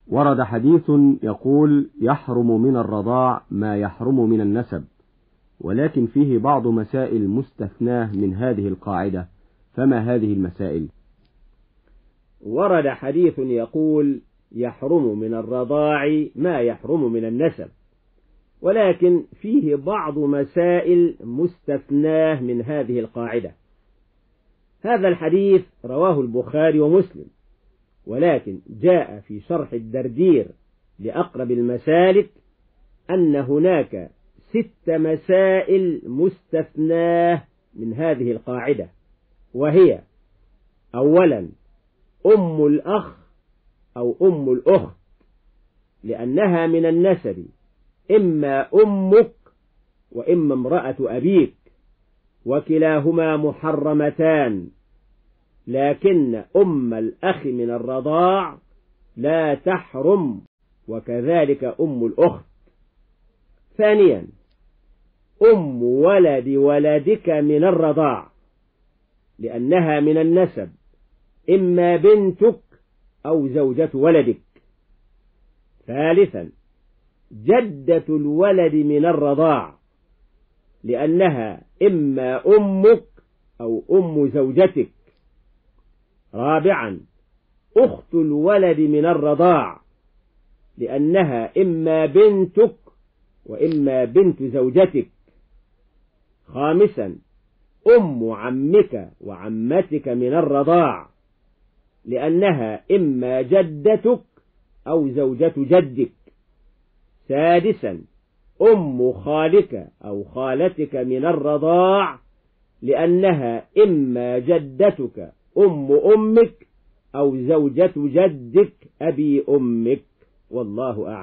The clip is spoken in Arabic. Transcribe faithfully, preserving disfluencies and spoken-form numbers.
ورد حديث يقول: يحرم من الرضاع ما يحرم من النسب، ولكن فيه بعض مسائل مستثناه من هذه القاعدة، فما هذه المسائل؟ ورد حديث يقول: يحرم من الرضاع ما يحرم من النسب، ولكن فيه بعض مسائل مستثناه من هذه القاعدة. هذا الحديث رواه البخاري ومسلم، ولكن جاء في شرح الدردير لأقرب المسالك أن هناك ست مسائل مستثناه من هذه القاعدة، وهي: أولا أم الأخ أو أم الأخت، لأنها من النسب، إما أمك وإما امرأة أبيك، وكلاهما محرمتان، لكن أم الأخ من الرضاع لا تحرم، وكذلك أم الأخت. ثانيا أم ولد ولدك من الرضاع، لأنها من النسب، إما بنتك أو زوجة ولدك. ثالثا جدة الولد من الرضاع، لأنها إما أمك أو أم زوجتك. رابعا أخت الولد من الرضاع، لأنها إما بنتك وإما بنت زوجتك. خامسا أم عمك وعمتك من الرضاع، لأنها إما جدتك أو زوجة جدك. سادسا أم خالك أو خالتك من الرضاع، لأنها إما جدتك أم أمك أو زوجة جدك أبي أمك، والله أعلم.